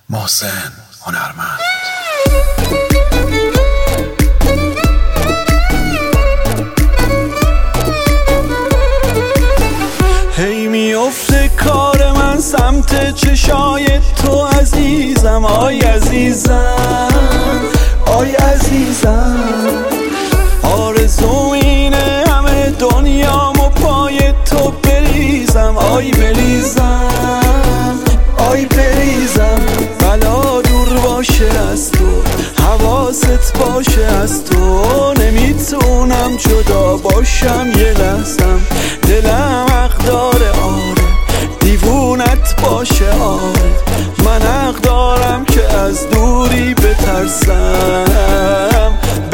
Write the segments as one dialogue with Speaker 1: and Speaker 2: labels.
Speaker 1: محسن هنرمند.
Speaker 2: هی میفته کار من سمت چشای تو عزیزم، آی عزیزم، آی عزیزم. آرزو اینه همه دنیامو پای تو بریزم، آی بریزم، آی بریزم. بلا دور باشه از تو، حواست باشه از تو، نمیتونم جدا باشم یه لحظم. دلم حق داره آره، دیوونت باشه آره، من حق دارم که از دوری بترسم،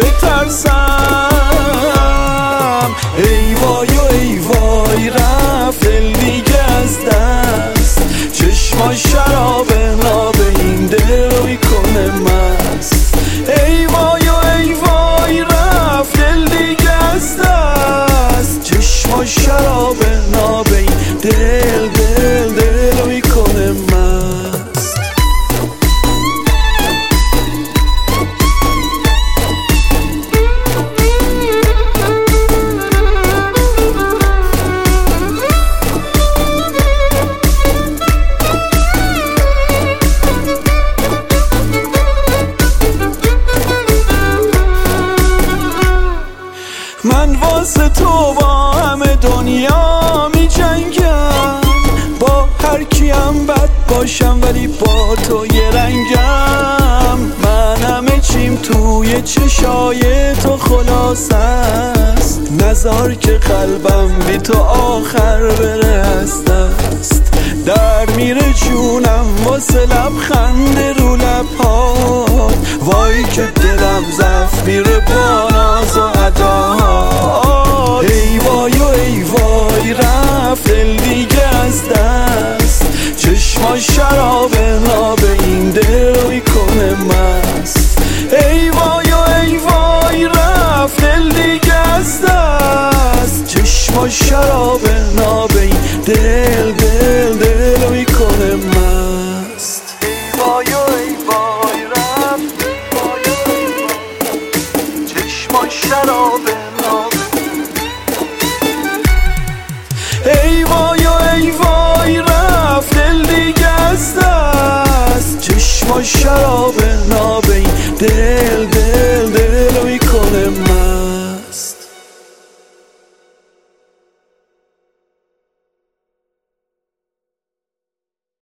Speaker 2: بترسم. ای وای و ای وای رفت دل دیگه از دست، چشما شراب ناب این دل رو میکنه مست. ای وای و ای وای رفت دل دیگه از دست، چشما شراب ناب این دل رو میکنه مست. من واسه تو با همه دنیا می جنگم، با هر کیم بد باشم ولی با تو یه رنگم. من همه چیم توی چشای تو خلاص است، نذار که قلبم بی تو آخر بره از دست. در میره جونم واسه لبخند رو لبهات، وای که دلم ضعف میره با ناز و اداهات. ای وای و ای وای رفت دل دیگه از دست، چشما شراب ناب این دل رو میکنه مست. ای وای و ای وای رفت دل دیگه از دست، چشما شراب ناب این دل